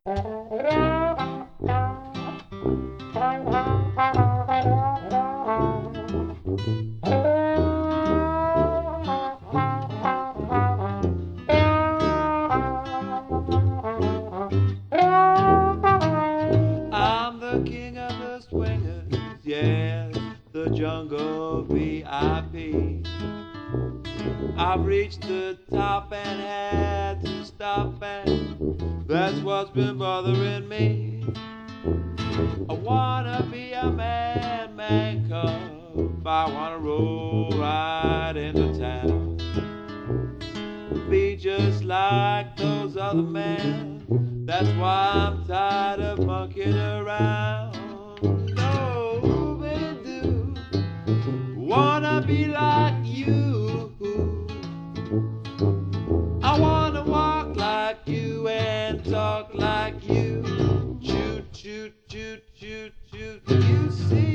I'm the king of the swingers, yes, the jungle VIP. I've reached the top and had to stop, and that's what's been bothering me. I wanna be a man, man cub. I wanna roll right into town. Be just like those other men. That's why I'm tired of monkeying around. No, do wanna be like you. I wanna walk like you and talk like you. Shoot, shoot, shoot, shoot, shoot. You see.